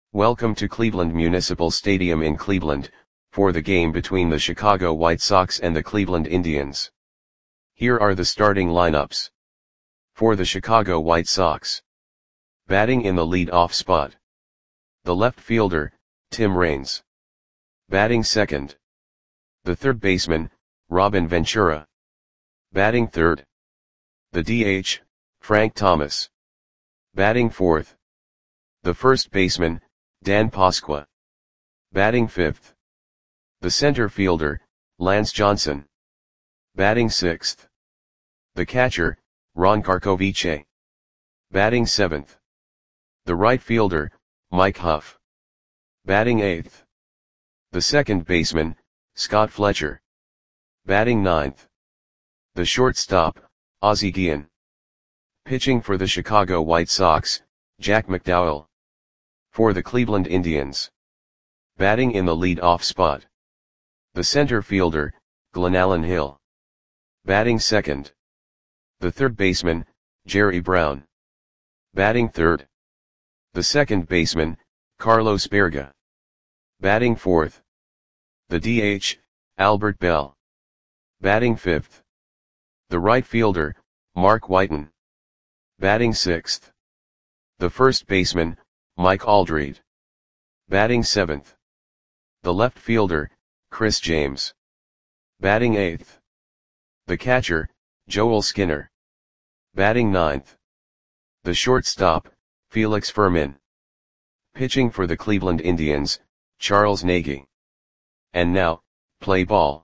Welcome to Cleveland Municipal Stadium in Cleveland, for the game between the Chicago White Sox and the Cleveland Indians. Here are the starting lineups. For the Chicago White Sox. Batting in the lead-off spot. The left fielder, Tim Raines. Batting second. The third baseman, Robin Ventura. Batting third. The DH, Frank Thomas. Batting fourth. The first baseman, Dan Pasqua. Batting fifth. The center fielder, Lance Johnson. Batting sixth. The catcher, Ron Karkovice. Batting seventh. The right fielder, Mike Huff. Batting eighth. The second baseman, Scott Fletcher. Batting ninth. The shortstop, Ozzie Guillen. Pitching for the Chicago White Sox, Jack McDowell. For the Cleveland Indians. Batting in the lead-off spot. The center fielder, Glenallen Hill. Batting second. The third baseman, Jerry Brown. Batting third. The second baseman, Carlos Berga. Batting fourth. The DH, Albert Belle. Batting fifth. The right fielder, Mark Whiten. Batting sixth. The first baseman, Mike Aldrete. Batting seventh. The left fielder, Chris James. Batting eighth. The catcher, Joel Skinner. Batting ninth. The shortstop, Felix Fermin. Pitching for the Cleveland Indians, Charles Nagy. And now, play ball.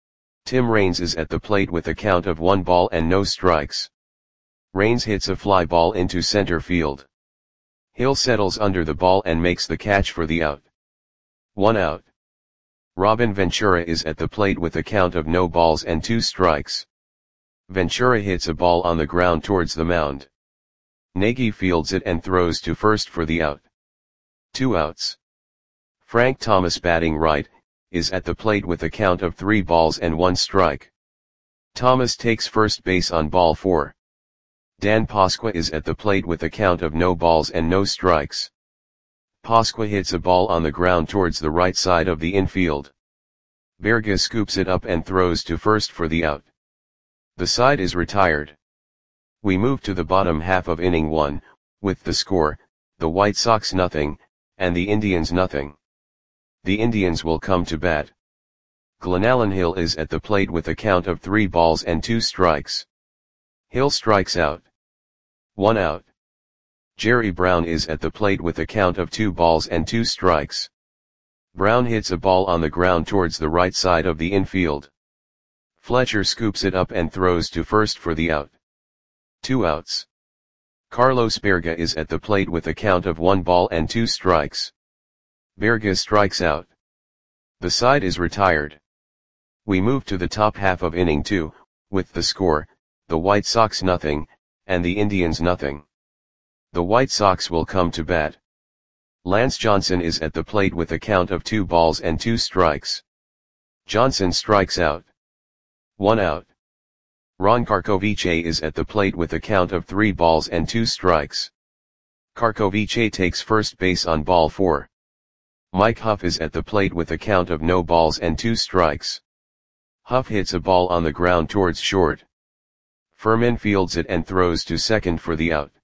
Tim Raines is at the plate with a count of 1 ball and no strikes. Raines hits a fly ball into center field. Hill settles under the ball and makes the catch for the out. 1 out. Robin Ventura is at the plate with a count of no balls and 2 strikes. Ventura hits a ball on the ground towards the mound. Nagy fields it and throws to first for the out. 2 outs. Frank Thomas, batting right, is at the plate with a count of 3 balls and 1 strike. Thomas takes first base on ball 4. Dan Pasqua is at the plate with a count of no balls and no strikes. Pasqua hits a ball on the ground towards the right side of the infield. Berga scoops it up and throws to first for the out. The side is retired. We move to the bottom half of inning 1, with the score, the White Sox 0, and the Indians 0. The Indians will come to bat. Glenallen Hill is at the plate with a count of 3 balls and 2 strikes. Hill strikes out. 1 out. Jerry Brown is at the plate with a count of 2 balls and 2 strikes. Brown hits a ball on the ground towards the right side of the infield. Fletcher scoops it up and throws to first for the out. 2 outs. Carlos Berga is at the plate with a count of 1 ball and 2 strikes. Berga strikes out. The side is retired. We move to the top half of inning 2, with the score, the White Sox 0, and the Indians 0. The White Sox will come to bat. Lance Johnson is at the plate with a count of 2 balls and 2 strikes. Johnson strikes out. 1 out. Ron Karkovice is at the plate with a count of 3 balls and 2 strikes. Karkovice takes first base on ball 4. Mike Huff is at the plate with a count of no balls and 2 strikes. Huff hits a ball on the ground towards short. Fermin fields it and throws to second for the out.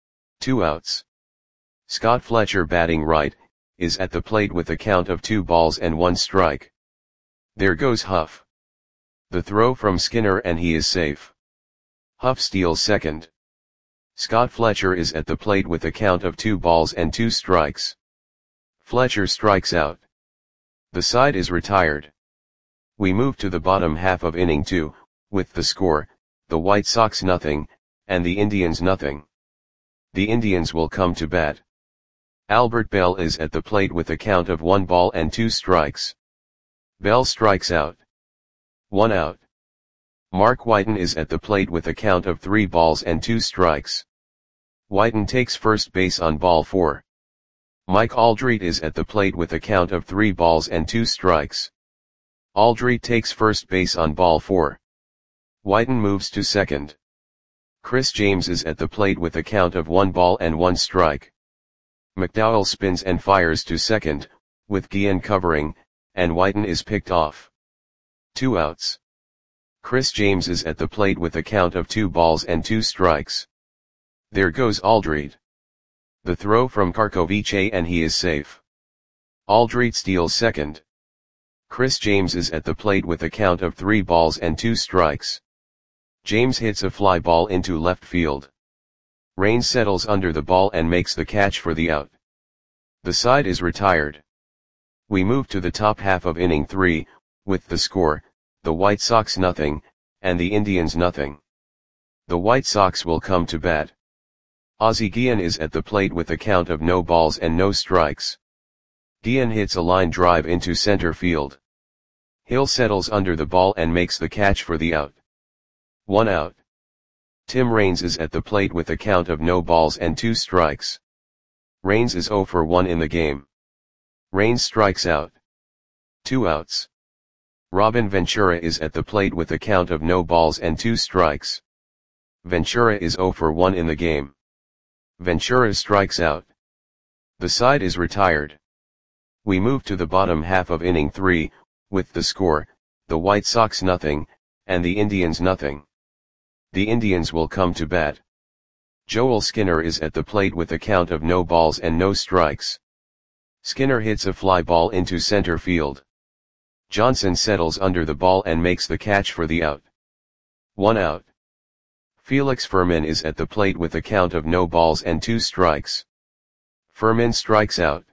2 outs. Scott Fletcher, batting right, is at the plate with a count of 2 balls and 1 strike. There goes Huff. The throw from Skinner and he is safe. Huff steals second. Scott Fletcher is at the plate with a count of 2 balls and 2 strikes. Fletcher strikes out. The side is retired. We move to the bottom half of inning 2, with the score, the White Sox 0, and the Indians 0. The Indians will come to bat. Albert Belle is at the plate with a count of 1 ball and 2 strikes. Belle strikes out. 1 out. Mark Whiten is at the plate with a count of 3 balls and 2 strikes. Whiten takes first base on ball 4. Mike Aldrete is at the plate with a count of 3 balls and 2 strikes. Aldrete takes first base on ball 4. Whiten moves to second. Chris James is at the plate with a count of 1 ball and 1 strike. McDowell spins and fires to second, with Guillen covering, and Whiten is picked off. 2 outs. Chris James is at the plate with a count of 2 balls and 2 strikes. There goes Aldred. The throw from Karkovice and he is safe. Aldred steals second. Chris James is at the plate with a count of 3 balls and 2 strikes. James hits a fly ball into left field. Raines settles under the ball and makes the catch for the out. The side is retired. We move to the top half of inning 3, with the score, the White Sox nothing, and the Indians nothing. The White Sox will come to bat. Ozzie Guillen is at the plate with a count of no balls and no strikes. Guillen hits a line drive into center field. Hill settles under the ball and makes the catch for the out. 1 out. Tim Raines is at the plate with a count of no balls and 2 strikes. Raines is 0 for 1 in the game. Raines strikes out. 2 outs. Robin Ventura is at the plate with a count of no balls and 2 strikes. Ventura is 0 for 1 in the game. Ventura strikes out. The side is retired. We move to the bottom half of inning 3, with the score, the White Sox nothing, and the Indians nothing. The Indians will come to bat. Joel Skinner is at the plate with a count of no balls and no strikes. Skinner hits a fly ball into center field. Johnson settles under the ball and makes the catch for the out. 1 out. Felix Fermin is at the plate with a count of no balls and 2 strikes. Fermin strikes out.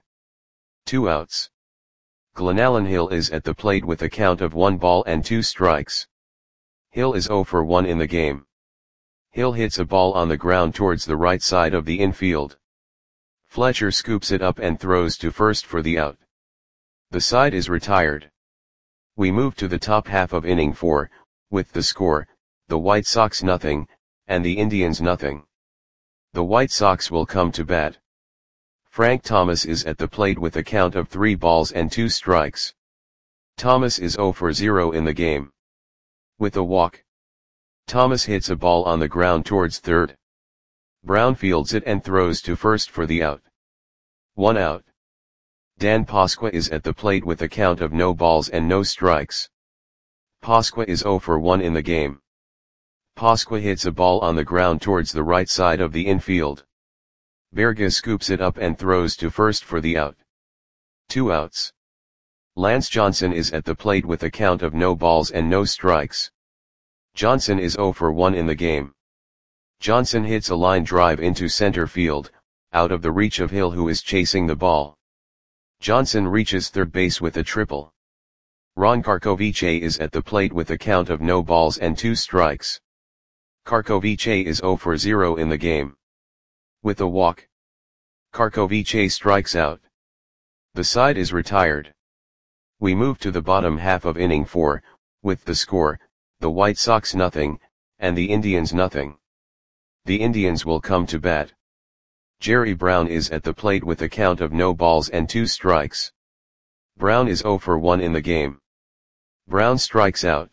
2 outs. Glenallen Hill is at the plate with a count of 1 ball and 2 strikes. Hill is 0 for 1 in the game. Hill hits a ball on the ground towards the right side of the infield. Fletcher scoops it up and throws to first for the out. The side is retired. We move to the top half of inning 4, with the score, the White Sox nothing, and the Indians nothing. The White Sox will come to bat. Frank Thomas is at the plate with a count of 3 balls and 2 strikes. Thomas is 0 for 0 in the game. With a walk, Thomas hits a ball on the ground towards third. Brown fields it and throws to first for the out. 1 out. Dan Pasqua is at the plate with a count of no balls and no strikes. Pasqua is 0 for 1 in the game. Pasqua hits a ball on the ground towards the right side of the infield. Berga scoops it up and throws to first for the out. 2 outs. Lance Johnson is at the plate with a count of no balls and no strikes. Johnson is 0 for 1 in the game. Johnson hits a line drive into center field, out of the reach of Hill who is chasing the ball. Johnson reaches third base with a triple. Ron Karkovice is at the plate with a count of no balls and 2 strikes. Karkovice is 0 for 0 in the game. With a walk, Karkovice strikes out. The side is retired. We move to the bottom half of inning 4, with the score, the White Sox nothing, and the Indians nothing. The Indians will come to bat. Jerry Brown is at the plate with a count of no balls and 2 strikes. Brown is 0 for 1 in the game. Brown strikes out.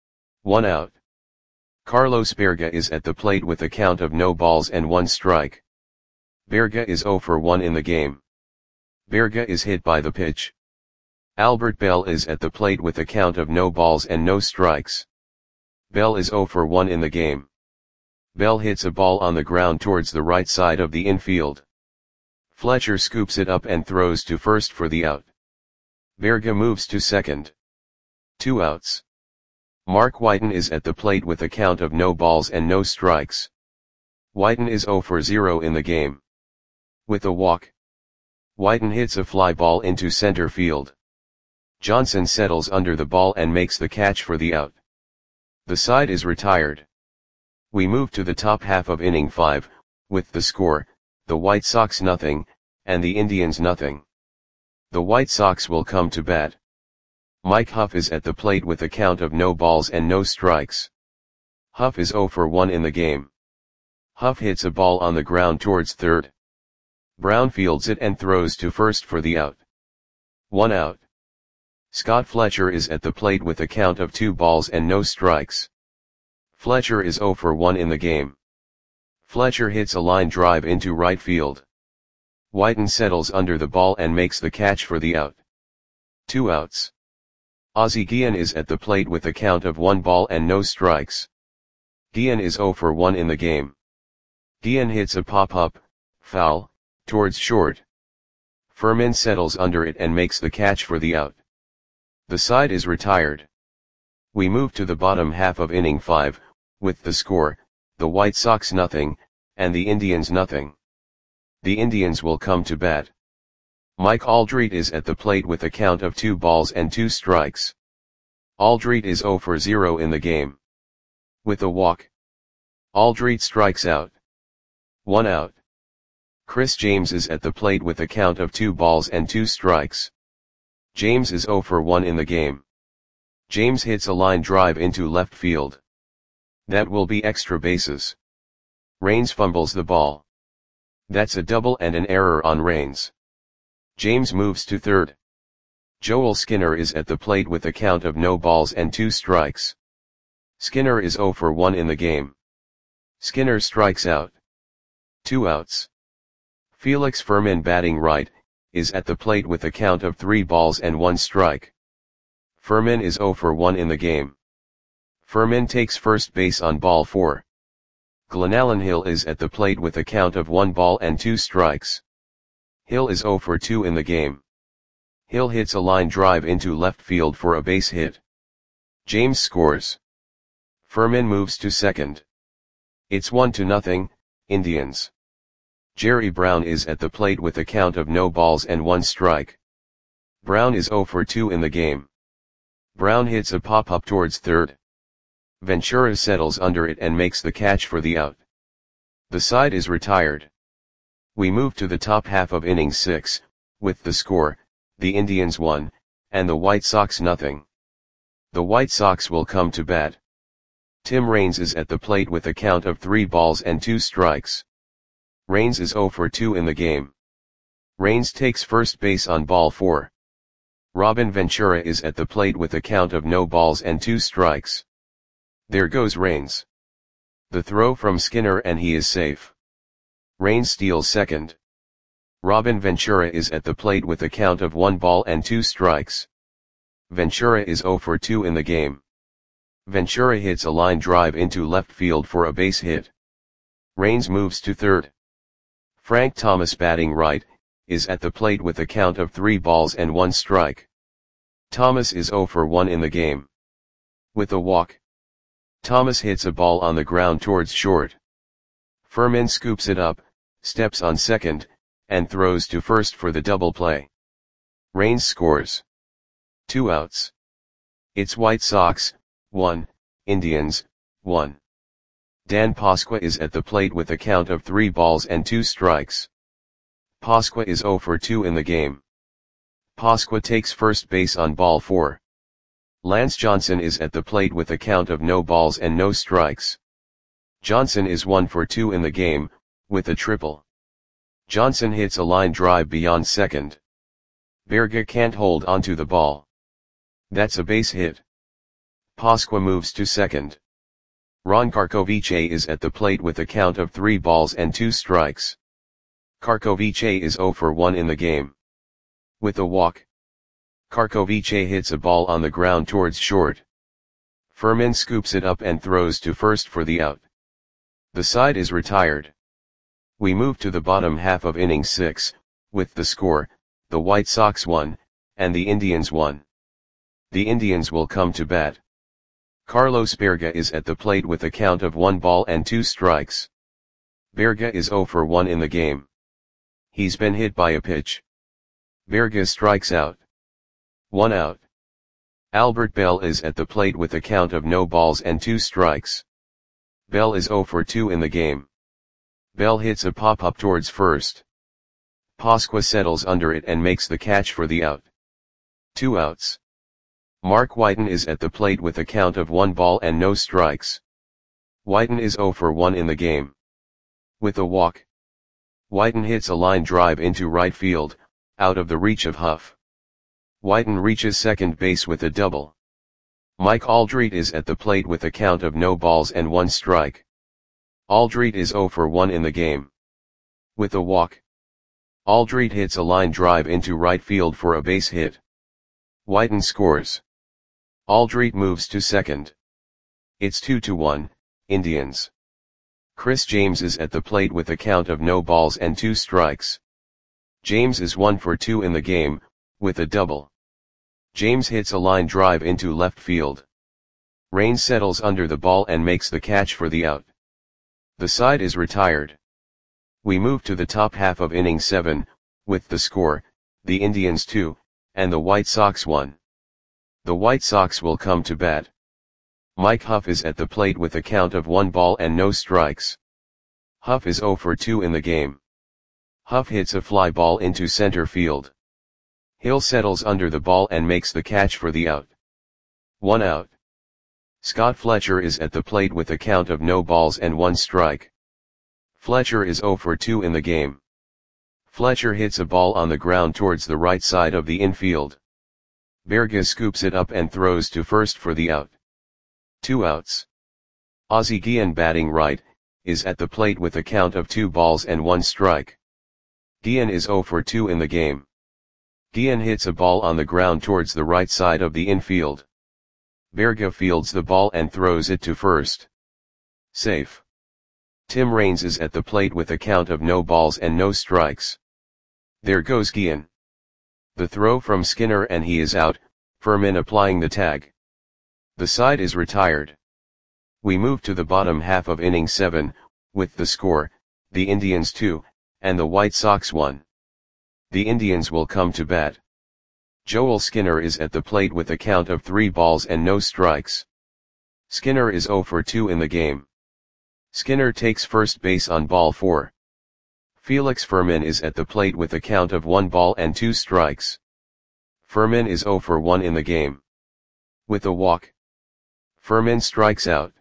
1 out. Carlos Berga is at the plate with a count of no balls and 1 strike. Berga is 0 for 1 in the game. Berga is hit by the pitch. Albert Bell is at the plate with a count of no balls and no strikes. Bell is 0 for 1 in the game. Bell hits a ball on the ground towards the right side of the infield. Fletcher scoops it up and throws to first for the out. Berga moves to second. 2 outs. Mark Whiten is at the plate with a count of no balls and no strikes. Whiten is 0 for 0 in the game. With a walk, Whiten hits a fly ball into center field. Johnson settles under the ball and makes the catch for the out. The side is retired. We move to the top half of inning 5, with the score, the White Sox nothing, and the Indians nothing. The White Sox will come to bat. Mike Huff is at the plate with a count of no balls and no strikes. Huff is 0 for 1 in the game. Huff hits a ball on the ground towards third. Brown fields it and throws to first for the out. 1 out. Scott Fletcher is at the plate with a count of 2 balls and no strikes. Fletcher is 0 for 1 in the game. Fletcher hits a line drive into right field. Whiten settles under the ball and makes the catch for the out. 2 outs. Ozzie Guillen is at the plate with a count of 1 ball and no strikes. Guillen is 0 for 1 in the game. Guillen hits a pop-up, foul, towards short. Furman settles under it and makes the catch for the out. The side is retired. We move to the bottom half of inning 5, with the score, the White Sox nothing, and the Indians nothing. The Indians will come to bat. Mike Aldrete is at the plate with a count of 2 balls and 2 strikes. Aldrete is 0 for 0 in the game. With a walk, Aldrete strikes out. 1 out. Chris James is at the plate with a count of 2 balls and 2 strikes. James is 0 for 1 in the game. James hits a line drive into left field. That will be extra bases. Raines fumbles the ball. That's a double and an error on Raines. James moves to third. Joel Skinner is at the plate with a count of no balls and 2 strikes. Skinner is 0 for 1 in the game. Skinner strikes out. 2 outs. Felix Furman, batting right, is at the plate with a count of 3 balls and 1 strike. Furman is 0 for 1 in the game. Furman takes first base on ball 4. Glenallen Hill is at the plate with a count of 1 ball and 2 strikes. Hill is 0 for 2 in the game. Hill hits a line drive into left field for a base hit. James scores. Furman moves to second. It's 1-0, Indians. Jerry Brown is at the plate with a count of no balls and 1 strike. Brown is 0 for 2 in the game. Brown hits a pop-up towards third. Ventura settles under it and makes the catch for the out. The side is retired. We move to the top half of inning 6, with the score, the Indians 1, and the White Sox nothing. The White Sox will come to bat. Tim Raines is at the plate with a count of 3 balls and 2 strikes. Raines is 0 for 2 in the game. Raines takes first base on ball 4. Robin Ventura is at the plate with a count of no balls and 2 strikes. There goes Raines. The throw from Skinner and he is safe. Raines steals second. Robin Ventura is at the plate with a count of 1 ball and 2 strikes. Ventura is 0 for 2 in the game. Ventura hits a line drive into left field for a base hit. Raines moves to third. Frank Thomas, batting right, is at the plate with a count of 3 balls and 1 strike. Thomas is 0 for 1 in the game. With a walk, Thomas hits a ball on the ground towards short. Furman scoops it up, steps on second, and throws to first for the double play. Raines scores. 2 outs. It's White Sox 1, Indians 1. Dan Pasqua is at the plate with a count of 3 balls and 2 strikes. Pasqua is 0 for 2 in the game. Pasqua takes first base on ball 4. Lance Johnson is at the plate with a count of no balls and no strikes. Johnson is 1 for 2 in the game, with a triple. Johnson hits a line drive beyond second. Berga can't hold onto the ball. That's a base hit. Pasqua moves to second. Ron Karkovice is at the plate with a count of 3 balls and 2 strikes. Karkovice is 0 for 1 in the game. With a walk, Karkovice hits a ball on the ground towards short. Furman scoops it up and throws to first for the out. The side is retired. We move to the bottom half of inning 6, with the score, the White Sox 1, and the Indians 1. The Indians will come to bat. Carlos Berga is at the plate with a count of 1 ball and 2 strikes. Berga is 0 for 1 in the game. He's been hit by a pitch. Berga strikes out. 1 out. Albert Bell is at the plate with a count of no balls and 2 strikes. Bell is 0 for 2 in the game. Bell hits a pop-up towards first. Pasqua settles under it and makes the catch for the out. 2 outs. Mark Whiten is at the plate with a count of 1 ball and no strikes. Whiten is 0 for 1 in the game. With a walk, Whiten hits a line drive into right field, out of the reach of Huff. Whiten reaches second base with a double. Mike Aldrete is at the plate with a count of no balls and 1 strike. Aldrete is 0 for 1 in the game. With a walk, Aldrit hits a line drive into right field for a base hit. Whiten scores. Aldrit moves to second. It's 2-1, Indians. Chris James is at the plate with a count of no balls and 2 strikes. James is 1 for 2 in the game, with a double. James hits a line drive into left field. Raines settles under the ball and makes the catch for the out. The side is retired. We move to the top half of inning 7, with the score, the Indians 2, and the White Sox 1. The White Sox will come to bat. Mike Huff is at the plate with a count of 1 ball and no strikes. Huff is 0 for 2 in the game. Huff hits a fly ball into center field. Hill settles under the ball and makes the catch for the out. 1 out. Scott Fletcher is at the plate with a count of no balls and 1 strike. Fletcher is 0 for 2 in the game. Fletcher hits a ball on the ground towards the right side of the infield. Berga scoops it up and throws to first for the out. 2 outs. Ozzie Guillen, batting right, is at the plate with a count of 2 balls and 1 strike. Guillen is 0 for 2 in the game. Guillen hits a ball on the ground towards the right side of the infield. Berga fields the ball and throws it to first. Safe. Tim Raines is at the plate with a count of no balls and no strikes. There goes Guillen. The throw from Skinner and he is out, Furman applying the tag. The side is retired. We move to the bottom half of inning 7, with the score, the Indians 2, and the White Sox 1. The Indians will come to bat. Joel Skinner is at the plate with a count of 3 balls and no strikes. Skinner is 0 for 2 in the game. Skinner takes first base on ball 4. Felix Furman is at the plate with a count of 1 ball and 2 strikes. Furman is 0 for 1 in the game. With a walk, Furman strikes out.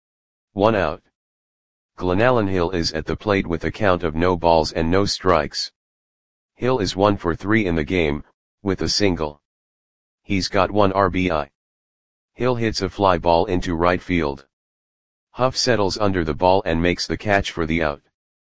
1 out. Glenallen Hill is at the plate with a count of no balls and no strikes. Hill is 1 for 3 in the game, with a single. He's got 1 RBI. Hill hits a fly ball into right field. Huff settles under the ball and makes the catch for the out.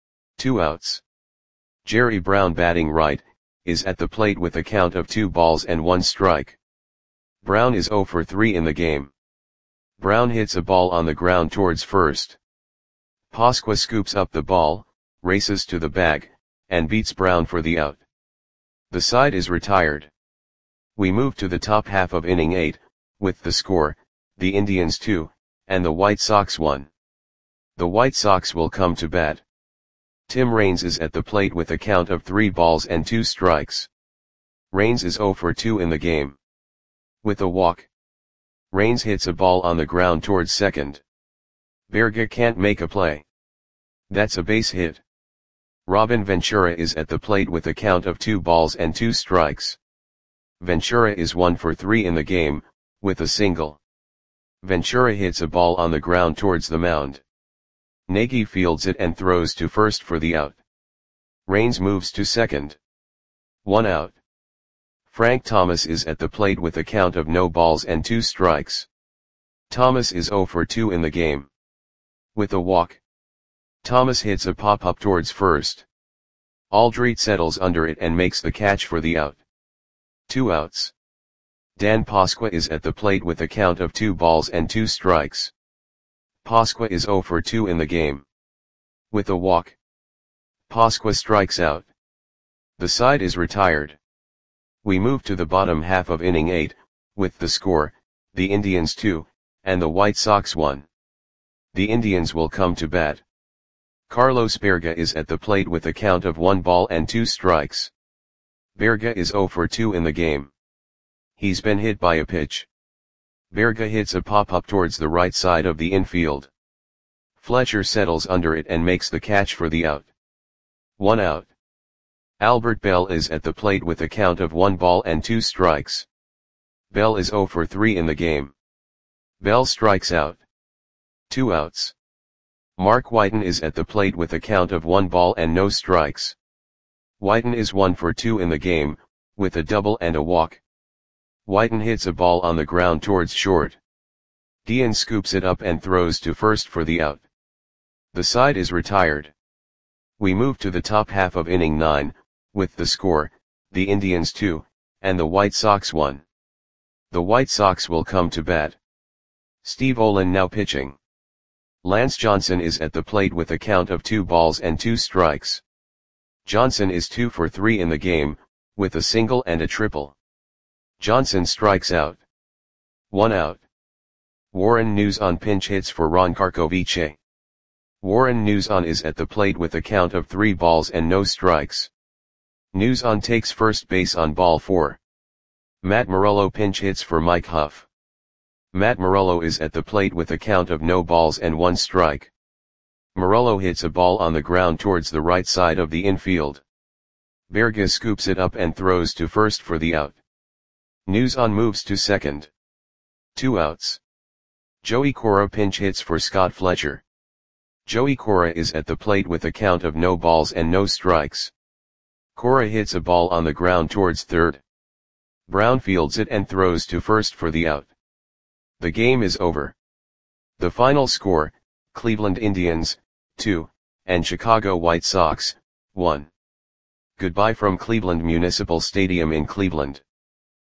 2 outs. Jerry Brown, batting right, is at the plate with a count of 2 balls and 1 strike. Brown is 0 for 3 in the game. Brown hits a ball on the ground towards first. Pasqua scoops up the ball, races to the bag, and beats Brown for the out. The side is retired. We move to the top half of inning 8, with the score, the Indians 2, and the White Sox 1. The White Sox will come to bat. Tim Raines is at the plate with a count of 3 balls and 2 strikes. Raines is 0 for 2 in the game. With a walk, Raines hits a ball on the ground towards second. Berga can't make a play. That's a base hit. Robin Ventura is at the plate with a count of 2 balls and 2 strikes. Ventura is 1 for 3 in the game, with a single. Ventura hits a ball on the ground towards the mound. Nagy fields it and throws to first for the out. Raines moves to second. 1 out. Frank Thomas is at the plate with a count of no balls and 2 strikes. Thomas is 0 for 2 in the game. With a walk, Thomas hits a pop-up towards first. Aldrit settles under it and makes the catch for the out. 2 outs. Dan Pasqua is at the plate with a count of 2 balls and 2 strikes. Pasqua is 0 for 2 in the game. With a walk, Pasqua strikes out. The side is retired. We move to the bottom half of inning 8, with the score, the Indians 2, and the White Sox 1. The Indians will come to bat. Carlos Berga is at the plate with a count of 1 ball and 2 strikes. Berga is 0 for 2 in the game. He's been hit by a pitch. Berga hits a pop-up towards the right side of the infield. Fletcher settles under it and makes the catch for the out. 1 out. Albert Bell is at the plate with a count of 1 ball and 2 strikes. Bell is 0 for 3 in the game. Bell strikes out. 2 outs. Mark Whiten is at the plate with a count of 1 ball and no strikes. Whiten is 1 for 2 in the game, with a double and a walk. Whiten hits a ball on the ground towards short. Guillen scoops it up and throws to first for the out. The side is retired. We move to the top half of inning 9, with the score, the Indians 2, and the White Sox 1. The White Sox will come to bat. Steve Olin now pitching. Lance Johnson is at the plate with a count of 2 balls and 2 strikes. Johnson is 2 for 3 in the game, with a single and a triple. Johnson strikes out. 1 out. Warren Nuzon pinch hits for Ron Karkovice. Warren Nuzon is at the plate with a count of 3 balls and no strikes. Nuzon takes first base on ball 4. Matt Morello pinch hits for Mike Huff. Matt Morello is at the plate with a count of no balls and 1 strike. Morello hits a ball on the ground towards the right side of the infield. Berga scoops it up and throws to first for the out. Nuzon moves to second. 2 outs. Joey Cora pinch hits for Scott Fletcher. Joey Cora is at the plate with a count of no balls and no strikes. Cora hits a ball on the ground towards third. Brown fields it and throws to first for the out. The game is over. The final score, Cleveland Indians, 2, and Chicago White Sox, 1. Goodbye from Cleveland Municipal Stadium in Cleveland.